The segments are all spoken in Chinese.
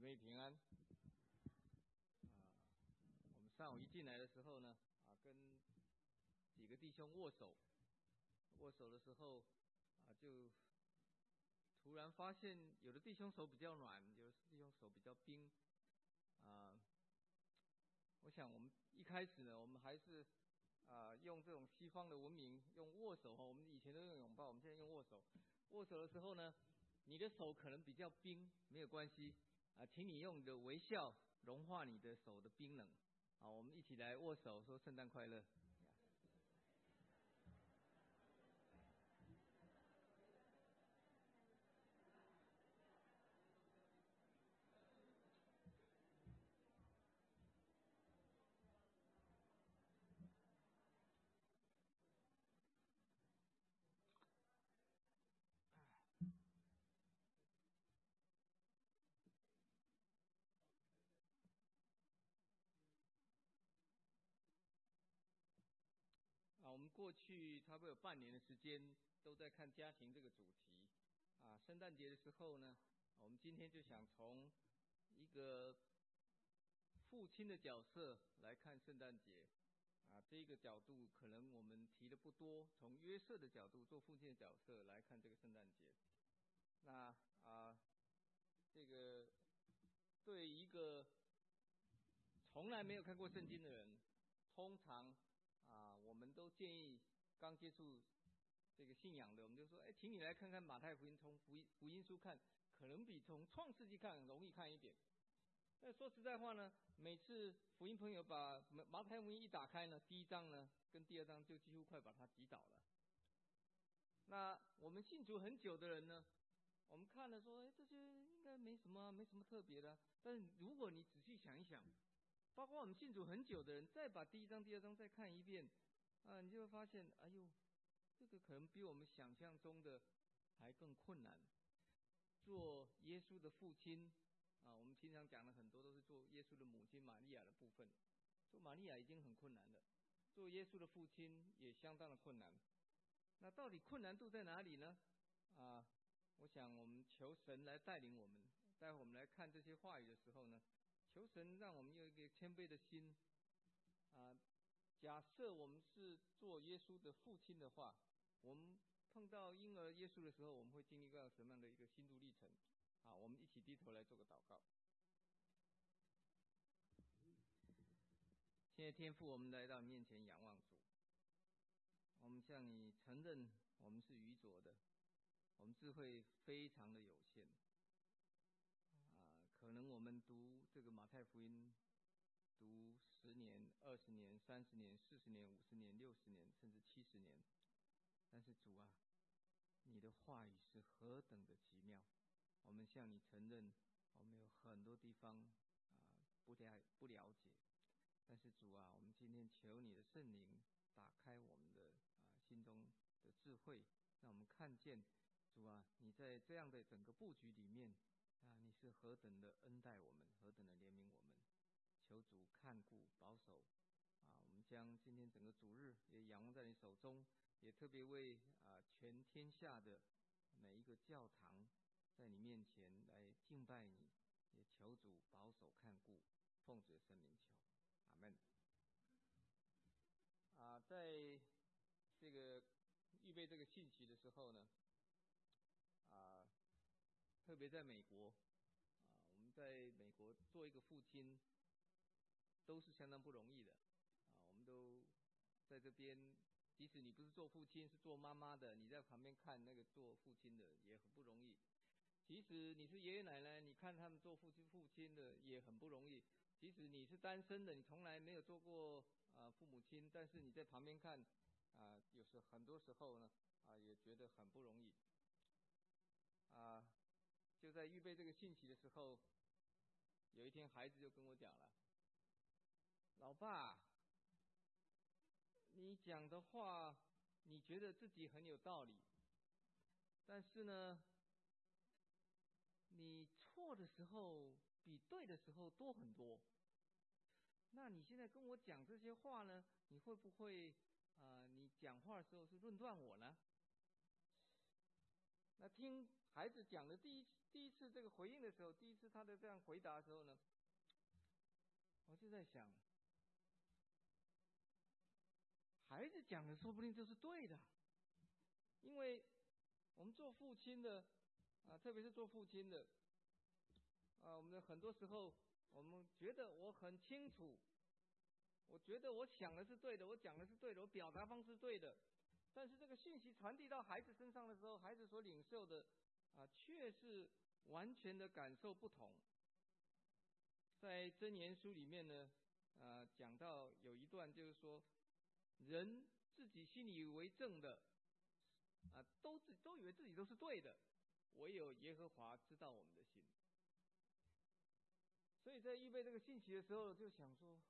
妹平安。我们上午一进来的时候呢，跟几个弟兄握手的时候，就突然发现有的弟兄手比较软，有的弟兄手比较冰。我想我们一开始呢，我们还是用这种西方的文明，用握手哈，我们以前都用拥抱，我们现在用握手。握手的时候呢，你的手可能比较冰，没有关系请你用你的微笑融化你的手的冰冷。好，我们一起来握手，说圣诞快乐。我们过去差不多有半年的时间都在看家庭这个主题。圣诞节的时候呢，我们今天就想从一个父亲的角色来看圣诞节。这个角度可能我们提的不多，从约瑟的角度，做父亲的角色来看这个圣诞节。那这个对一个从来没有看过圣经的人，通常我们都建议刚接触这个信仰的，我们就说，请你来看看马太福音，从福音书看，可能比从创世纪看容易看一点。但说实在话呢，每次福音朋友把马太福音一打开呢，第一章呢跟第二章就几乎快把它击倒了。那我们信主很久的人呢，我们看了说，这些应该没什么特别的。但是如果你仔细想一想，包括我们信主很久的人，再把第一章、第二章再看一遍，你就会发现，哎呦，这个可能比我们想象中的还更困难。做耶稣的父亲我们平常讲的很多都是做耶稣的母亲玛利亚的部分。做玛利亚已经很困难了，做耶稣的父亲也相当的困难。那到底困难度在哪里呢？我想我们求神来带领我们。待会我们来看这些话语的时候呢，求神让我们有一个谦卑的心。假设我们是做耶稣的父亲的话，我们碰到婴儿耶稣的时候，我们会经历到什么样的一个心路历程？我们一起低头来做个祷告。现在天父，我们来到你面前仰望主，我们向你承认我们是愚拙的，我们智慧非常的有限。可能我们读这个马太福音读10年、20年、30年、40年、50年、60年，甚至70年。但是主啊，你的话语是何等的奇妙！我们向你承认，我们有很多地方不了解。但是主啊，我们今天求你的圣灵打开我们的心中的智慧，让我们看见主啊，你在这样的整个布局里面你是何等的恩待我们，何等的怜悯我们。求主看顾保守我们将今天整个主日也仰望在你手中，也特别为全天下的每一个教堂在你面前来敬拜你，也求主保守看顾，奉主的圣名求，阿们。在这个预备这个信息的时候呢，特别在美国我们在美国做一个父亲都是相当不容易的我们都在这边，即使你不是做父亲，是做妈妈的，你在旁边看那个做父亲的也很不容易。即使你是爷爷奶奶，你看他们做父亲的也很不容易。即使你是单身的，你从来没有做过父母亲，但是你在旁边看很多时候呢也觉得很不容易。就在预备这个信息的时候，有一天孩子就跟我讲了，老爸，你讲的话你觉得自己很有道理，但是呢你错的时候比对的时候多很多。那你现在跟我讲这些话呢，你会不会你讲话的时候是论断我呢？那听孩子讲的第一次这个回应的时候，第一次他的这样回答的时候呢，我就在想，孩子讲的说不定就是对的，因为我们做父亲的特别是做父亲的我们很多时候我们觉得我很清楚，我觉得我想的是对的，我讲的是对的，我表达方式是对的，但是这个讯息传递到孩子身上的时候，孩子所领受的却是完全的感受不同。在箴言书里面呢讲到有一段就是说，人自己心里为正的都以为自己都是对的，唯有耶和华知道我们的心。所以在预备这个信息的时候，就想说，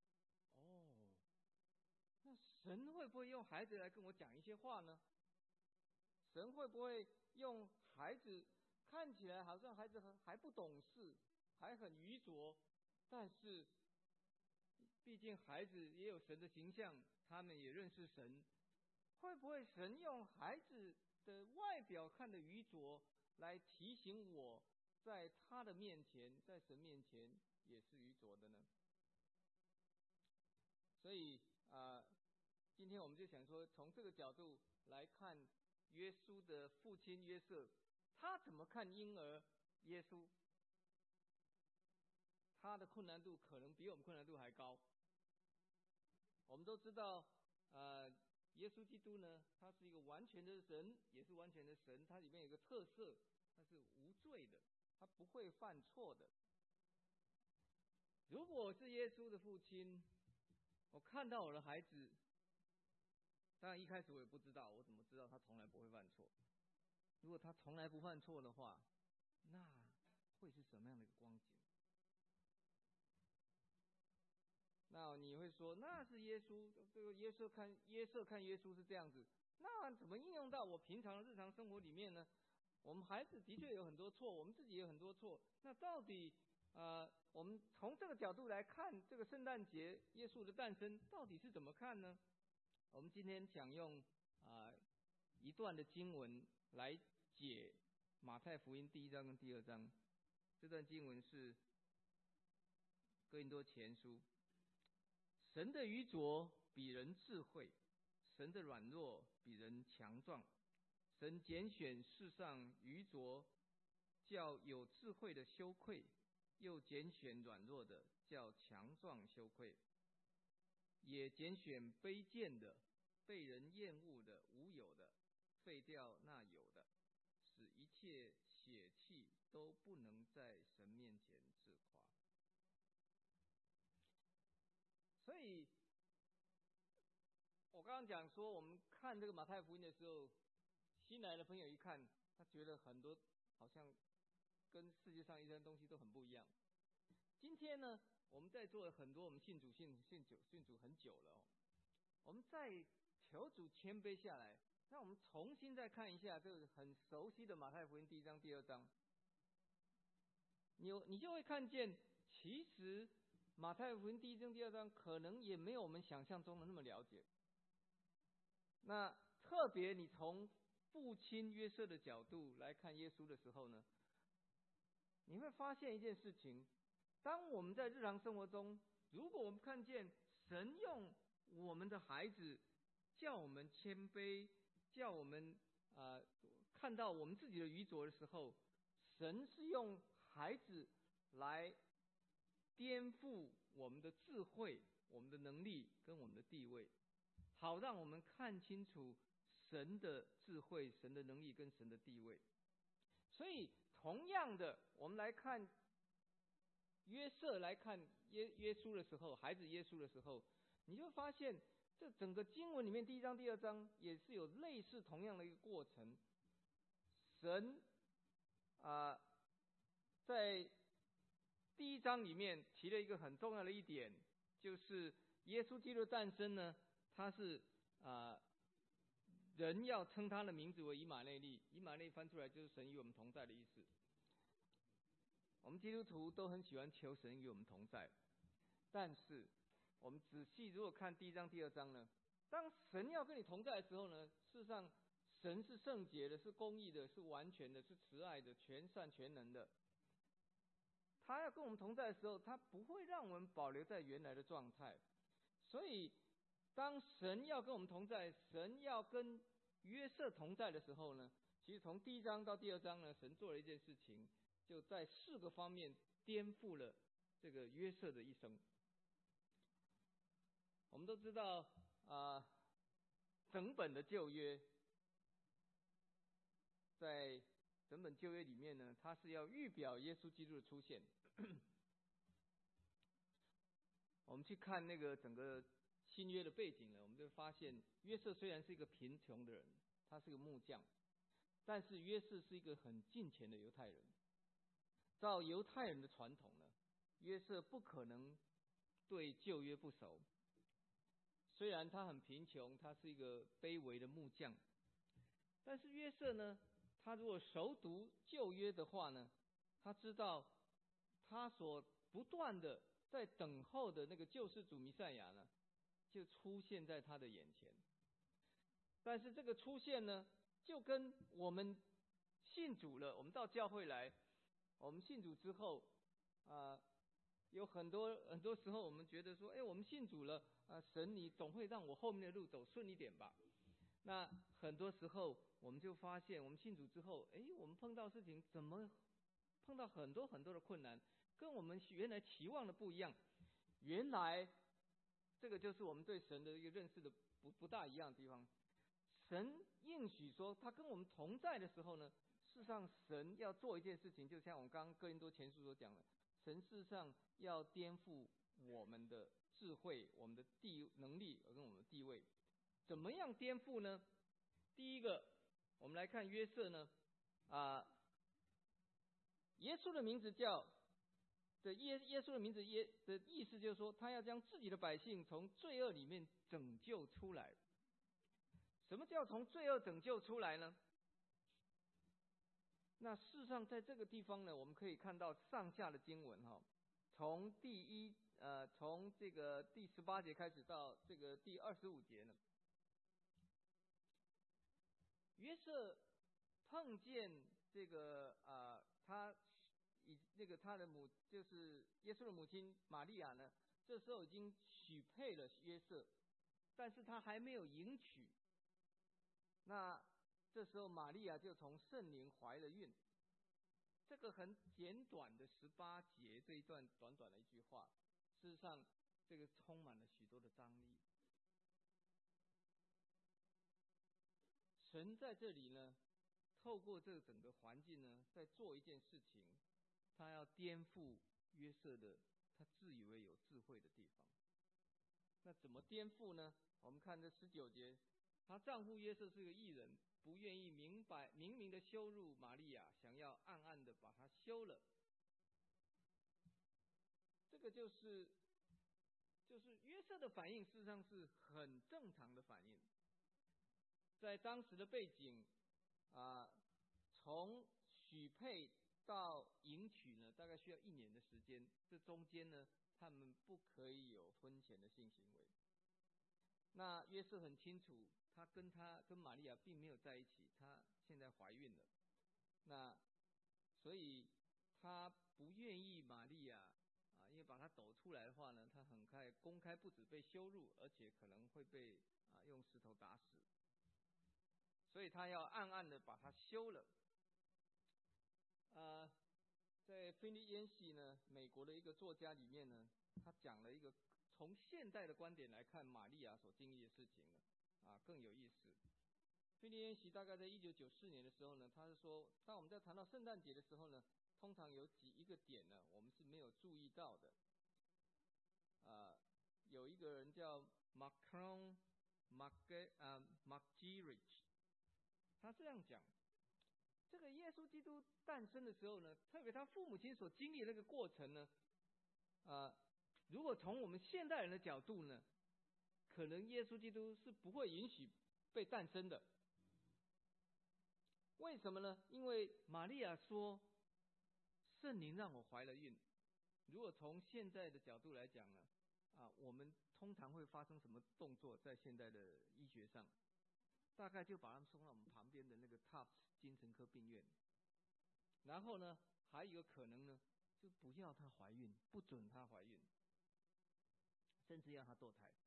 那神会不会用孩子来跟我讲一些话呢？神会不会用孩子看起来好像孩子还不懂事，还很愚拙，但是毕竟孩子也有神的形象，他们也认识神，会不会神用孩子的外表看的愚拙来提醒我，在他的面前，在神面前也是愚拙的呢？所以今天我们就想说，从这个角度来看约书的父亲约瑟，他怎么看婴儿耶稣？他的困难度可能比我们困难度还高。我们都知道耶稣基督呢，他是一个完全的人，也是完全的神，他里面有一个特色，他是无罪的，他不会犯错的。如果我是耶稣的父亲，我看到我的孩子，当然一开始我也不知道，我怎么知道他从来不会犯错？如果他从来不犯错的话，那会是什么样的一个光景？那你会说，那是耶稣，这个约瑟看耶稣是这样子，那怎么应用到我平常的日常生活里面呢？我们孩子的确有很多错，我们自己也有很多错，那到底我们从这个角度来看这个圣诞节耶稣的诞生到底是怎么看呢？我们今天想用一段的经文来解马太福音第1章跟第2章。这段经文是哥林多前书，神的愚拙比人智慧，神的软弱比人强壮。神拣选世上愚拙，叫有智慧的羞愧，又拣选软弱的，叫强壮羞愧。也拣选卑贱的，被人厌恶的，无有的，废掉那有的，使一切血气都不能在神面前自夸。所以我刚刚讲说，我们看这个马太福音的时候，新来的朋友一看，他觉得很多好像跟世界上一些东西都很不一样。今天呢，我们在座很多我们信主很久了我们再求主谦卑下来，那我们重新再看一下这个很熟悉的马太福音第1章第2章，你就会看见，其实马太福音第1章第2章可能也没有我们想象中的那么了解。那特别你从父亲约瑟的角度来看耶稣的时候呢，你会发现一件事情，当我们在日常生活中，如果我们看见神用我们的孩子叫我们谦卑，叫我们看到我们自己的愚拙的时候，神是用孩子来颠覆我们的智慧、我们的能力跟我们的地位，好让我们看清楚神的智慧、神的能力跟神的地位。所以同样的，我们来看约瑟，来看耶稣的时候，孩子耶稣的时候，你就发现这整个经文里面第1章第2章也是有类似同样的一个过程。神在第1章里面提了一个很重要的一点，就是耶稣基督的诞生呢，他是人要称他的名字为以马内利，以马内利翻出来就是神与我们同在的意思。我们基督徒都很喜欢求神与我们同在，但是我们仔细如果看第1章第2章呢，当神要跟你同在的时候呢，事实上神是圣洁的，是公义的，是完全的，是慈爱的，全善全能的。他要跟我们同在的时候，他不会让我们保留在原来的状态。所以当神要跟我们同在，神要跟约瑟同在的时候呢，其实从第1章到第2章呢，神做了一件事情，就在4个方面颠覆了这个约瑟的一生。我们都知道整本的旧约，在整本旧约里面呢，它是要预表耶稣基督的出现。我们去看那个整个新约的背景呢，我们就发现约瑟虽然是一个贫穷的人，他是个木匠，但是约瑟是一个很敬虔的犹太人。照犹太人的传统呢，约瑟不可能对旧约不熟。虽然他很贫穷，他是一个卑微的木匠，但是约瑟呢，他如果熟读旧约的话呢，他知道他所不断的在等候的那个救世主弥赛亚呢，就出现在他的眼前。但是这个出现呢，就跟我们信主了，我们到教会来，我们信主之后有很多时候我们觉得说，我们信主了神你总会让我后面的路走顺一点吧。那很多时候我们就发现，我们信主之后，我们碰到事情怎么碰到很多的困难，跟我们原来期望的不一样。原来这个就是我们对神的一个认识的不大一样的地方。神应许说他跟我们同在的时候呢，事实上神要做一件事情，就像我们刚刚哥林多前书所讲的，神事实上要颠覆我们的智慧、我们的能力跟我们的地位。怎么样颠覆呢？第一个，我们来看约瑟呢耶稣的名字耶稣的名字的意思就是说，他要将自己的百姓从罪恶里面拯救出来。什么叫从罪恶拯救出来呢？那事实上在这个地方呢，我们可以看到上下的经文从从这个第18节开始到这个第25节呢，约瑟碰见这个他的就是耶稣的母亲玛利亚呢，这时候已经许配了约瑟，但是他还没有迎娶。那这时候玛利亚就从圣灵怀了孕。这个很简短的18节，这一段短短的一句话，事实上这个充满了许多的张力。神在这里呢，透过这整个环境呢，在做一件事情，他要颠覆约瑟的他自以为有智慧的地方。那怎么颠覆呢？我们看这19节，她丈夫约瑟是个义人，不愿意明明的羞辱玛利亚，想要暗暗的把她休了。这个就是约瑟的反应，事实上是很正常的反应。在当时的背景从许配到迎娶呢，大概需要1年的时间。这中间呢，他们不可以有婚前的性行为。那约瑟很清楚，他跟玛利亚并没有在一起，他现在怀孕了。那所以他不愿意玛利亚因为把他抖出来的话呢，他很快公开不止被羞辱，而且可能会被用石头打死。所以他要暗暗的把他休了。在菲利烟系呢，美国的一个作家里面呢，他讲了一个从现代的观点来看玛利亚所经历的事情呢，更有意思。菲利烟系大概在1994年的时候呢，他是说，当我们在谈到圣诞节的时候呢，通常有一个点呢，我们是没有注意到的。有一个人叫 Macron McGeerich， 他这样讲，这个耶稣基督诞生的时候呢，特别他父母亲所经历的那个过程呢，如果从我们现代人的角度呢，可能耶稣基督是不会允许被诞生的。为什么呢？因为玛利亚说圣灵让我怀了孕。如果从现在的角度来讲呢，我们通常会发生什么动作在现在的医学上？ 大概就把他们送到我们旁边的那个 TOPS 精神科病院。然后呢，还有一个可能呢，就不要她怀孕，不准她怀孕，甚至要她堕胎。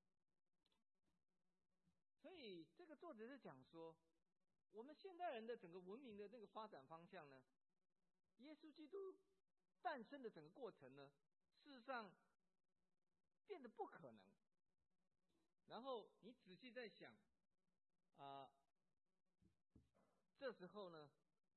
所以这个作者是讲说，我们现代人的整个文明的那个发展方向呢，耶稣基督诞生的整个过程呢，事实上变得不可能。然后你仔细在想，这时候呢，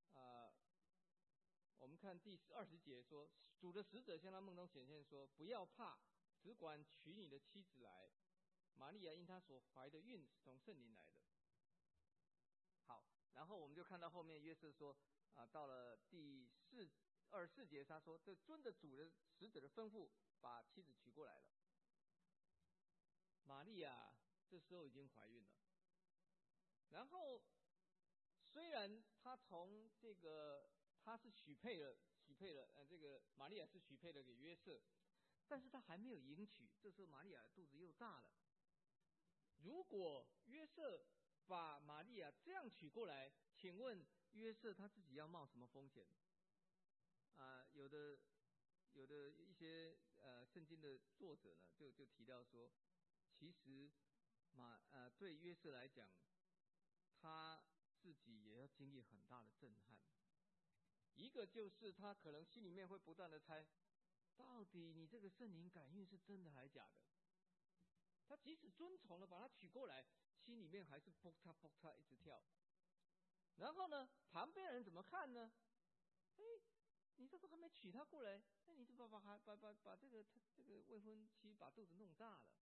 我们看第20节说，主的使者向他梦中显现说，不要怕，只管娶你的妻子来。玛利亚因她所怀的孕是从圣灵来的。好，然后我们就看到后面约瑟说，到了第24节，他说，这遵着主的使者的吩咐，把妻子娶过来了。玛利亚这时候已经怀孕了，然后虽然她从这个她是许配了，这个玛利亚是许配了给约瑟，但是她还没有迎娶。这时候玛利亚肚子又大了。如果约瑟把玛利亚这样娶过来，请问约瑟他自己要冒什么风险？有的一些圣经的作者呢，就提到说，其实对约瑟来讲，他自己也要经历很大的震撼。一个就是他可能心里面会不断的猜，到底你这个圣灵感孕是真的还是假的？他即使遵从了把他娶过来，心里面还是蹦嚓蹦嚓一直跳。然后呢，旁边人怎么看呢？你这都还没娶她过来，那你就把这个未婚妻把肚子弄大了。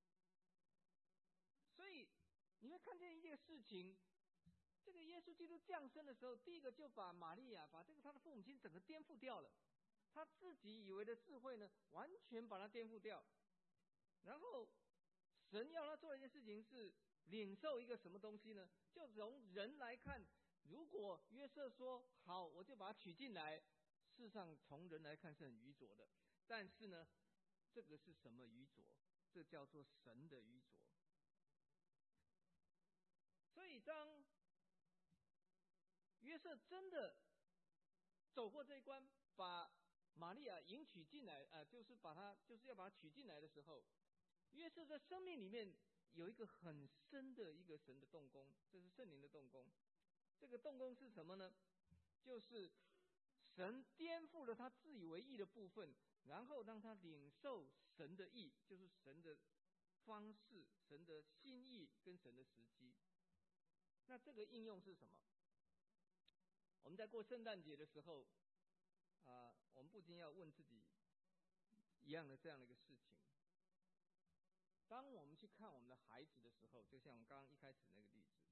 所以你会看见一件事情，这个耶稣基督降生的时候，第一个就把玛利亚把他的父母亲整个颠覆掉了，他自己以为的智慧呢，完全把它颠覆掉。然后神要他做一件事情是领受一个什么东西呢？就从人来看，如果约瑟说好，我就把他娶进来，事实上从人来看是很愚拙的。但是呢，这个是什么愚拙？这叫做神的愚拙。所以当约瑟真的走过这一关，把玛利亚迎娶进来，就是要把她娶进来的时候，约瑟在生命里面有一个很深的一个神的动工，这是圣灵的动工。这个动工是什么呢？就是神颠覆了他自以为义的部分，然后让他领受神的义，就是神的方式、神的心意跟神的时机。那这个应用是什么？我们在过圣诞节的时候，我们不禁要问自己一样的这样的一个事情。当我们去看我们的孩子的时候，就像我刚刚一开始那个例子，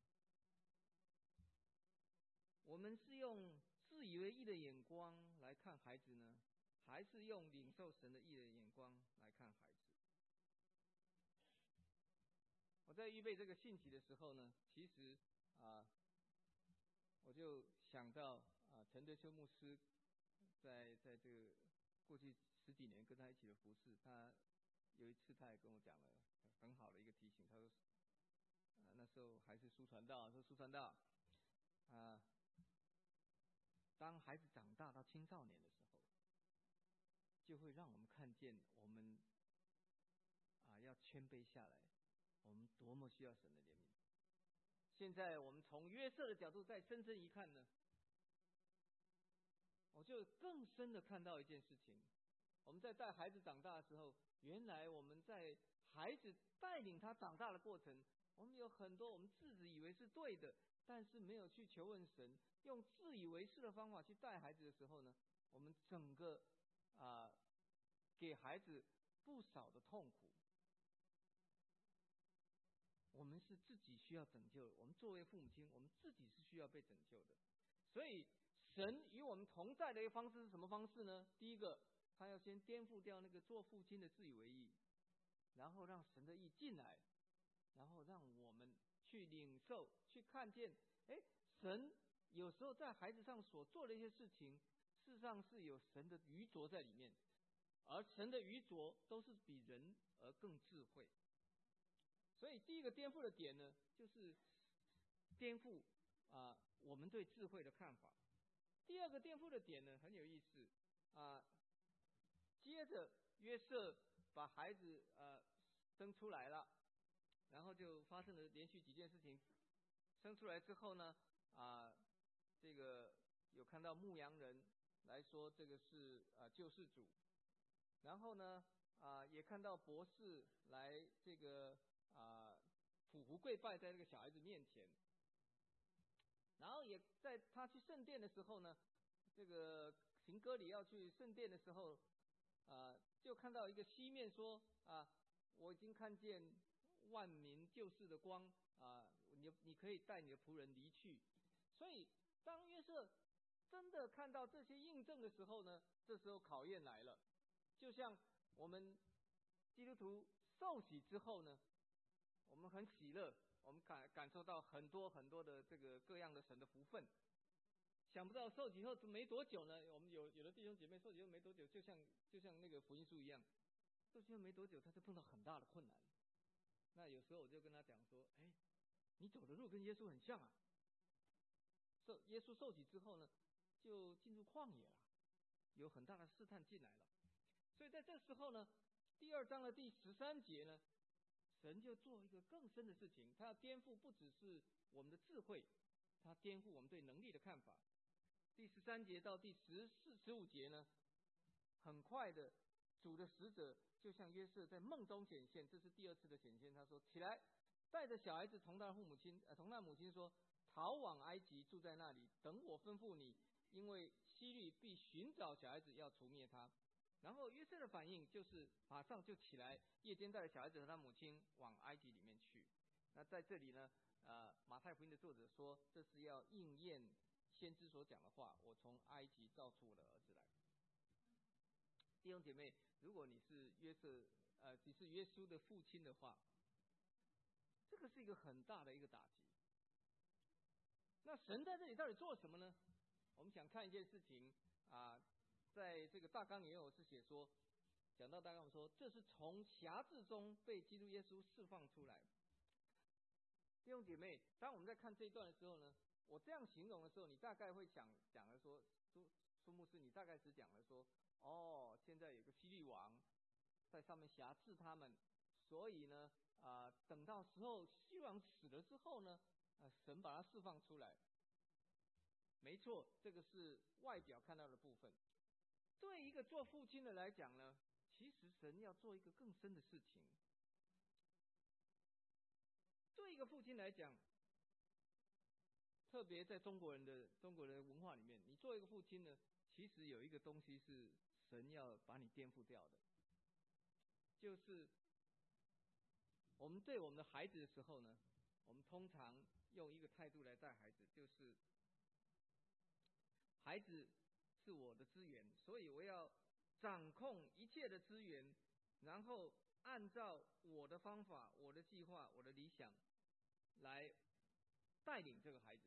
我们是用自以为义的眼光来看孩子呢，还是用领受神的义的眼光来看孩子？我在预备这个信息的时候呢，其实我就想到陈德修牧师在这个过去10几年跟他一起的服事，他有一次他也跟我讲了很好的一个提醒，他说那时候还是苏传道，说苏传道当孩子长大到青少年的时候，就会让我们看见我们要谦卑下来，我们多么需要神的怜悯。现在我们从约瑟的角度再深深一看呢，我就更深的看到一件事情：我们在带孩子长大的时候，原来我们在孩子带领他长大的过程，我们有很多我们自以为是对的，但是没有去求问神，用自以为是的方法去带孩子的时候呢，我们整个给孩子不少的痛苦。我们是自己需要拯救的，我们作为父母亲，我们自己是需要被拯救的。所以神与我们同在的一个方式是什么方式呢？第一个，他要先颠覆掉那个做父亲的自以为义，然后让神的义进来，然后让我们去领受，去看见，神有时候在孩子上所做的一些事情，事实上是有神的愚拙在里面，而神的愚拙都是比人而更智慧。所以第一个颠覆的点呢，就是颠覆我们对智慧的看法。第二个颠覆的点呢很有意思接着约瑟把孩子生出来了，然后就发生了连续几件事情。生出来之后呢这个有看到牧羊人来说这个是救世主，然后呢也看到博士来这个俯伏跪拜在这个小孩子面前，然后也在他去圣殿的时候呢，这个行割礼要去圣殿的时候就看到一个西面说我已经看见万民救世的光你可以带你的仆人离去。所以当约瑟真的看到这些印证的时候呢，这时候考验来了。就像我们基督徒受洗之后呢，我们很喜乐，我们感受到很多很多的这个各样的神的福分。想不到受洗后没多久呢，我们有的弟兄姐妹受洗后没多久，就像那个福音书一样，受洗后没多久他就碰到很大的困难。那有时候我就跟他讲说，你走的路跟耶稣很像啊。耶稣受洗之后呢，就进入旷野了，有很大的试探进来了。所以在这时候呢，第2章的第13节呢，神就做一个更深的事情，他要颠覆不只是我们的智慧，他颠覆我们对能力的看法。第13节到第14、15节呢，很快的主的使者就像约瑟在梦中显现，这是第2次的显现。他说起来，带着小孩子同他母亲说，逃往埃及，住在那里，等我吩咐你，因为希律必寻找小孩子要除灭他。然后约瑟的反应就是马上就起来，夜间带着小孩子和他母亲往埃及里面去。那在这里呢马太福音的作者说，这是要应验先知所讲的话，我从埃及造出我的儿子来。弟兄姐妹，如果你是约瑟你是耶稣的父亲的话，这个是一个很大的一个打击。那神在这里到底做什么呢？我们想看一件事情在这个大纲里面我是写说，讲到大纲说，这是从辖制中被基督耶稣释放出来。弟兄姐妹，当我们在看这一段的时候呢，我这样形容的时候，你大概会讲了说，苏牧师，你大概只讲了说，现在有个希律王在上面辖制他们，所以呢等到时候希律王死了之后呢神把他释放出来。没错，这个是外表看到的部分。对一个做父亲的来讲呢，其实神要做一个更深的事情。对一个父亲来讲，特别在中国人的文化里面，你做一个父亲呢，其实有一个东西是神要把你颠覆掉的，就是我们对我们的孩子的时候呢，我们通常用一个态度来带孩子，就是孩子是我的资源，所以我要掌控一切的资源，然后按照我的方法、我的计划、我的理想来带领这个孩子。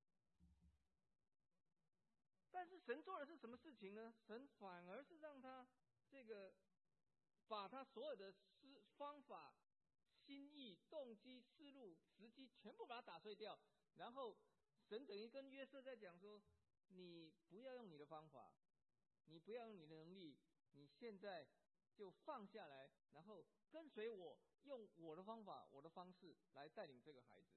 但是神做的是什么事情呢？神反而是让他这个把他所有的方法、心意、动机、思路、时机全部把它打碎掉，然后神等于跟约瑟在讲说，你不要用你的方法，你不要用你的能力，你现在就放下来，然后跟随我，用我的方法、我的方式来带领这个孩子。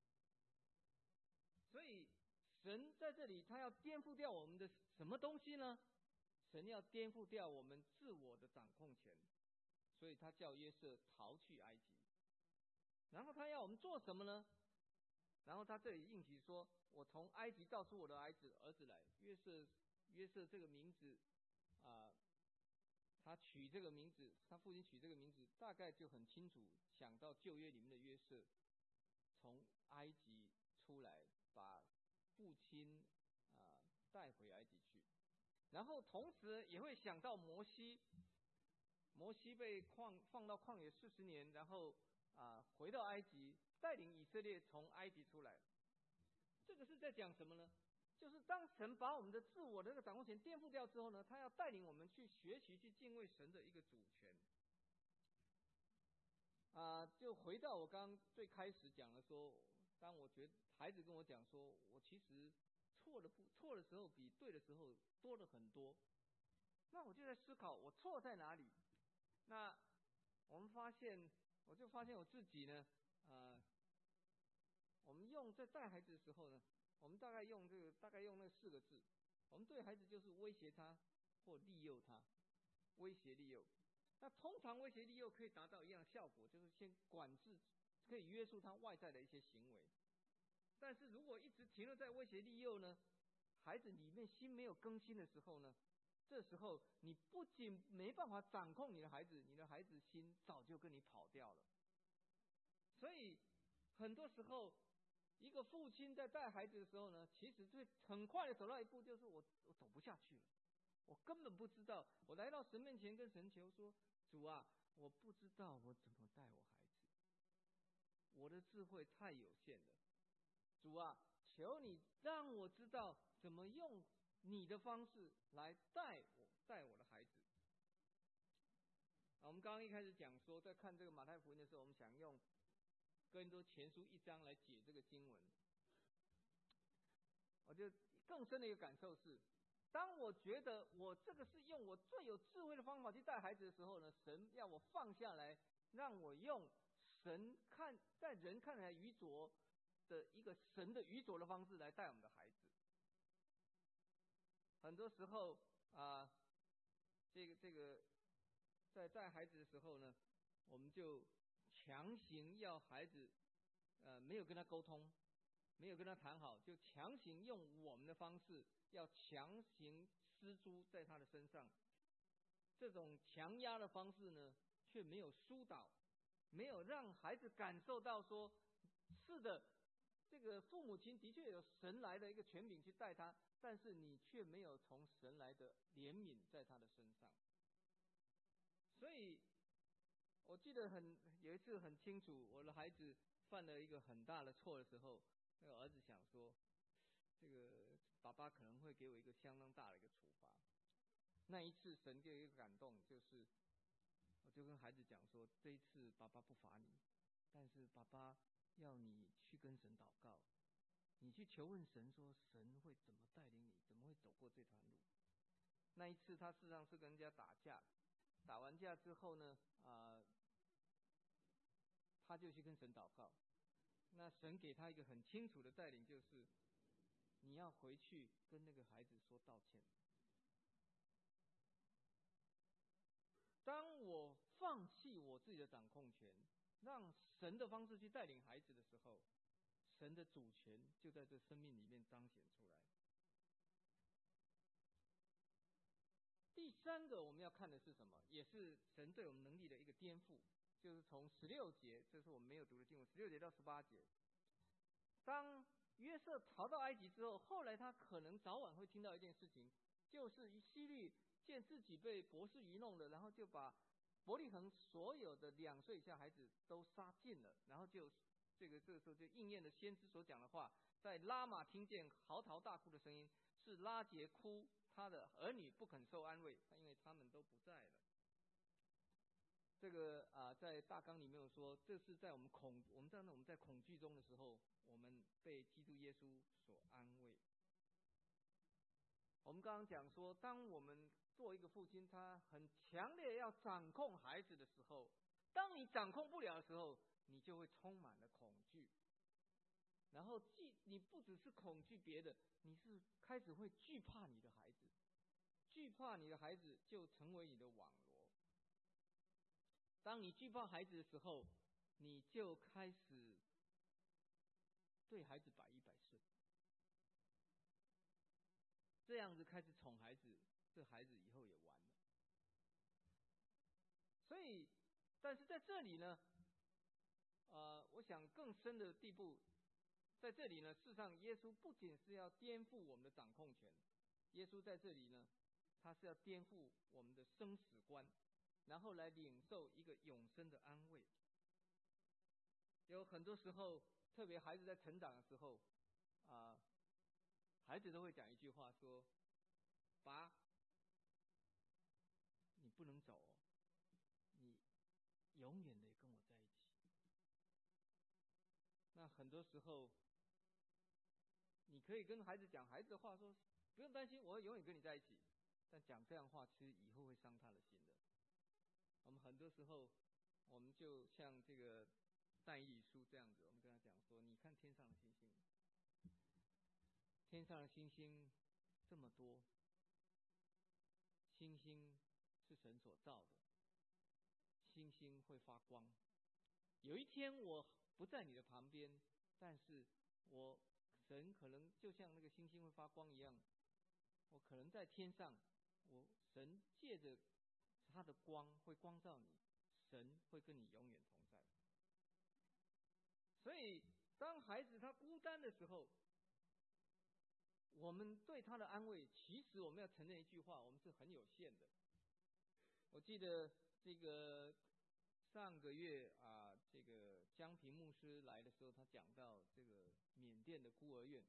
所以神在这里他要颠覆掉我们的什么东西呢？神要颠覆掉我们自我的掌控权，所以他叫约瑟逃去埃及。然后他要我们做什么呢？然后他这里应许说，我从埃及造出我的儿子来。约瑟这个名字他取这个名字，他父亲取这个名字，大概就很清楚想到旧约里面的约瑟从埃及出来，把父亲带回埃及去。然后同时也会想到摩西被放到旷野40年，然后回到埃及，带领以色列从埃及出来。这个是在讲什么呢？就是当神把我们的自我的这个掌控权颠覆掉之后呢，他要带领我们去学习去敬畏神的一个主权。就回到我刚刚最开始讲的说， 当我觉得孩子跟我讲说，我其实错的时候比对的时候多了很多，那我就在思考我错在哪里。那我就发现我自己呢，我们在带孩子的时候呢，我们大概用那4个字，我们对孩子就是威胁他或利诱他，威胁利诱。那通常威胁利诱可以达到一样的效果，就是先管制，可以约束他外在的一些行为。但是如果一直停留在威胁利诱呢，孩子里面心没有更新的时候呢，这时候你不仅没办法掌控你的孩子，你的孩子心早就跟你跑掉了。所以很多时候，一个父亲在带孩子的时候呢，其实最很快的走到一步，就是我走不下去了，我根本不知道，我来到神面前跟神求说，主啊，我不知道我怎么带我孩子，我的智慧太有限了，主啊，求你让我知道怎么用你的方式来带我的孩子。我们刚刚一开始讲说，在看这个马太福音的时候，我们想用哥林多前书1章来解这个经文。我就更深的一个感受是，当我觉得我这个是用我最有智慧的方法去带孩子的时候呢，神要我放下来，让我用在人看来愚拙的一个神的愚拙的方式来带我们的孩子。很多时候这个在带孩子的时候呢，我们就强行要孩子没有跟他沟通，没有跟他谈好，就强行用我们的方式，要强行施诸在他的身上。这种强压的方式呢，却没有疏导，没有让孩子感受到说，是的，这个父母亲的确有神来的一个权柄去带他，但是你却没有从神来的怜悯在他的身上。所以我记得有一次很清楚，我的孩子犯了一个很大的错的时候，那个儿子想说，这个爸爸可能会给我一个相当大的一个处罚。那一次神给我一个感动，就是我就跟孩子讲说，这一次爸爸不罚你，但是爸爸要你去跟神祷告，你去求问神说，神会怎么带领你，怎么会走过这条路。那一次他事实上是跟人家打架，打完架之后呢，他就去跟神祷告。那神给他一个很清楚的带领，就是你要回去跟那个孩子说道歉。当我放弃我自己的掌控权，让神的方式去带领孩子的时候，神的主权就在这生命里面彰显出来。第3个我们要看的是什么？也是神对我们能力的一个颠覆，就是从16节，这是我们没有读的经文，16节到18节。当约瑟逃到埃及之后，后来他可能早晚会听到一件事情，就是希律见自己被博士愚弄了，然后就把伯利恒所有的2岁以下孩子都杀尽了，然后就这个时候就应验了先知所讲的话，在拉玛听见嚎啕大哭的声音，是拉结哭，他的儿女不肯受安慰，因为他们都不在了。这个在大纲里面有说，这是在我们在恐惧中的时候，我们被基督耶稣所安慰。我们刚刚讲说，当我们做一个父亲，他很强烈要掌控孩子的时候，当你掌控不了的时候，你就会充满了恐惧。然后你不只是恐惧别的，你是开始会惧怕你的孩子，惧怕你的孩子就成为你的网罗。当你惧怕孩子的时候，你就开始对孩子百依百顺，这样子开始宠孩子，这孩子以后也完了。所以，但是在这里呢，我想更深的地步，在这里呢，事实上耶稣不仅是要颠覆我们的掌控权，耶稣在这里呢，他是要颠覆我们的生死观，然后来领受一个永生的安慰。有很多时候，特别孩子在成长的时候，孩子都会讲一句话说：“爸，你不能走哦，你永远得跟我在一起。”那很多时候，你可以跟孩子讲孩子的话说，不用担心，我会永远跟你在一起。但讲这样的话，其实以后会伤他的心的。我们很多时候，我们就像这个但以理书这样子，我们跟他讲说，你看天上的星星，天上的星星这么多，星星是神所造的，星星会发光。有一天我不在你的旁边，但是神可能就像那个星星会发光一样，我可能在天上，神借着他的光会光照你，神会跟你永远同在。所以当孩子他孤单的时候，我们对他的安慰，其实我们要承认一句话，我们是很有限的。我记得这个上个月这个江平牧师来的时候，他讲到这个缅甸的孤儿院。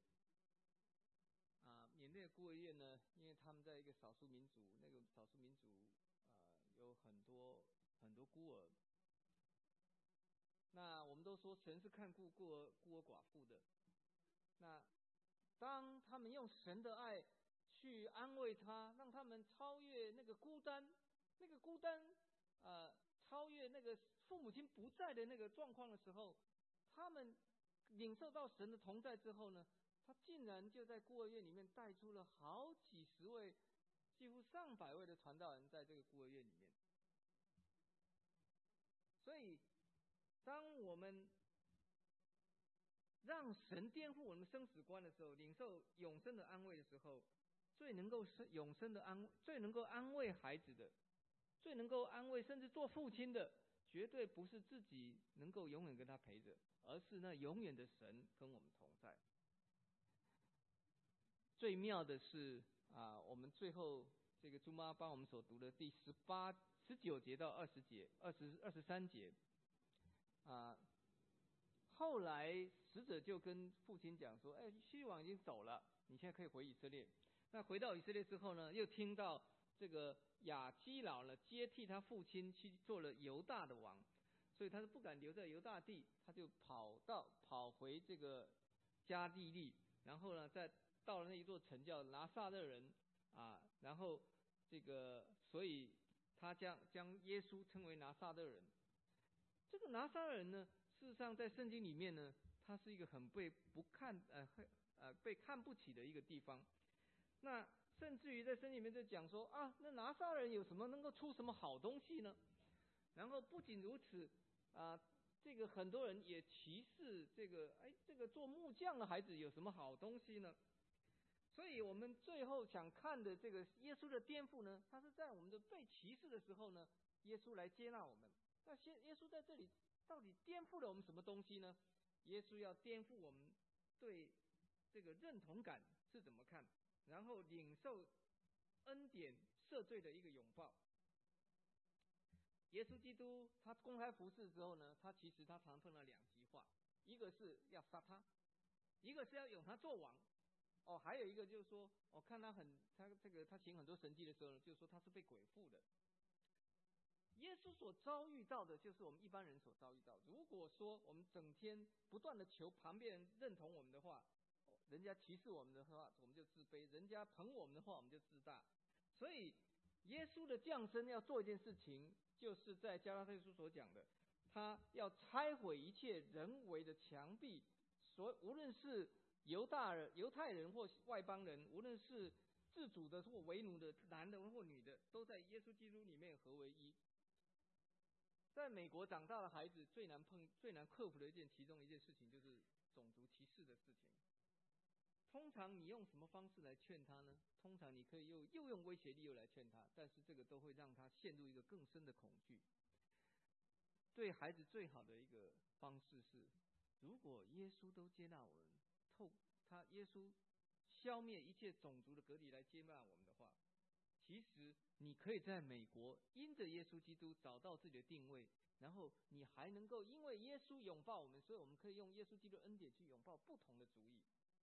缅甸的孤儿院呢，因为他们在一个少数民族，那个少数民族有很多孤儿。那我们都说神是看顾孤儿寡妇的。那当他们用神的爱去安慰他，让他们超越那个孤单，超越那个父母亲不在的那个状况的时候，他们领受到神的同在之后呢，他竟然就在孤儿院里面带出了好几十位，几乎上百位的传道人在这个孤儿院里面。所以当我们让神颠覆我们生死观的时候，领受永生的安慰的时候，最能够安慰孩子的，最能够安慰甚至做父亲的，绝对不是自己能够永远跟他陪着，而是那永远的神跟我们同在。最妙的是我们最后这个朱妈帮我们所读的第19节到20节、23节后来使者就跟父亲讲说，希律王已经走了，你现在可以回以色列。那回到以色列之后呢，又听到这个亚基老呢接替他父亲去做了犹大的王，所以他是不敢留在犹大地，他就跑回这个加利利，然后呢再到了那一座城叫拿撒勒人然后所以他将耶稣称为拿撒勒人。这个拿撒勒人呢，事实上在圣经里面呢，他是一个很被看不起的一个地方。那甚至于在圣经里面就讲说那拿撒勒人有什么能够出什么好东西呢？然后不仅如此这个很多人也歧视这个做木匠的孩子有什么好东西呢？所以我们最后想看的这个耶稣的颠覆呢，他是在我们的被歧视的时候呢，耶稣来接纳我们。那耶稣在这里到底颠覆了我们什么东西呢？耶稣要颠覆我们对这个认同感是怎么看，然后领受恩典赦罪的一个拥抱。耶稣基督他公开服事之后呢，他常碰到2极化，一个是要杀他，一个是要拥他做王。还有一个就是说，我看他行很多神迹的时候呢，就是说他是被鬼附的。耶稣所遭遇到的，就是我们一般人所遭遇到的。如果说我们整天不断的求旁边人认同我们的话，人家歧视我们的话，我们就自卑；人家捧我们的话，我们就自大。所以，耶稣的降生要做一件事情，就是在加拉太书所讲的，他要拆毁一切人为的墙壁，无论是犹太人或外邦人，无论是自主的或为奴的，男的或女的，都在耶稣基督里面合为一。在美国长大的孩子最难克服的其中一件事情，就是种族歧视的事情。通常你用什么方式来劝他呢？通常你可以又用威胁力又来劝他，但是这个都会让他陷入一个更深的恐惧。对孩子最好的一个方式是，如果耶稣都接纳我们，耶稣消灭一切种族的隔离来接纳我们的话，其实你可以在美国因着耶稣基督找到自己的定位，然后你还能够因为耶稣拥抱我们，所以我们可以用耶稣基督的恩典去拥抱不同的族裔。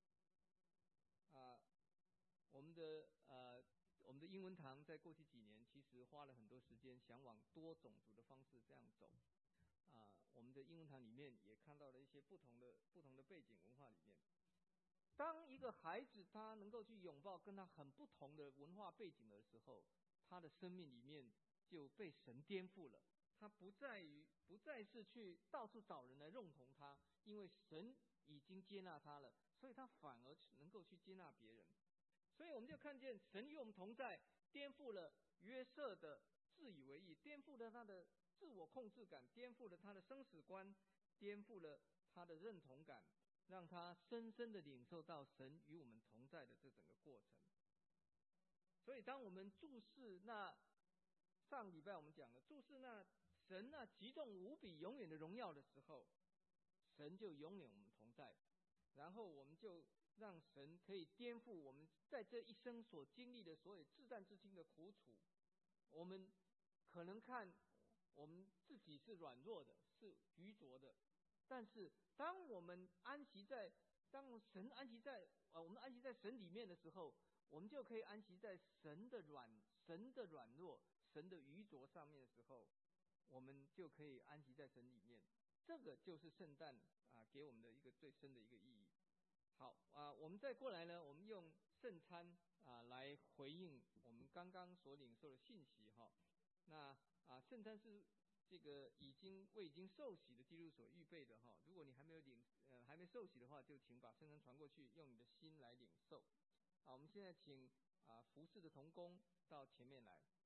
我们的英文堂在过去几年其实花了很多时间，想往多种族的方式这样走。 我们的英文堂里面也看到了一些不同的背景文化里面。当一个孩子他能够去拥抱跟他很不同的文化背景的时候，他的生命里面就被神颠覆了。他不再是去到处找人来认同他，因为神已经接纳他了，所以他反而能够去接纳别人。所以我们就看见神与我们同在，颠覆了约瑟的自以为意，颠覆了他的自我控制感，颠覆了他的生死观，颠覆了他的认同感，让他深深的领受到神与我们同在的这整个过程。所以当我们注视那上礼拜我们讲了，注视那神那极重无比永远的荣耀的时候，神就永远我们同在，然后我们就让神可以颠覆我们在这一生所经历的所有至战至轻的苦楚。我们可能看我们自己是软弱的，是愚拙的，但是当我们安息在神安息在我们安息在神里面的时候，我们就可以安息在神的软弱、神的愚拙上面的时候，我们就可以安息在神里面。这个就是圣诞给我们的一个最深的一个意义。好我们再过来呢，我们用圣餐来回应我们刚刚所领受的信息哈。那圣餐是这个已经受洗的基督所预备的哈。如果你还没受洗的话，就请把圣餐传过去，用你的心来领受。我们现在请服侍的同工到前面来。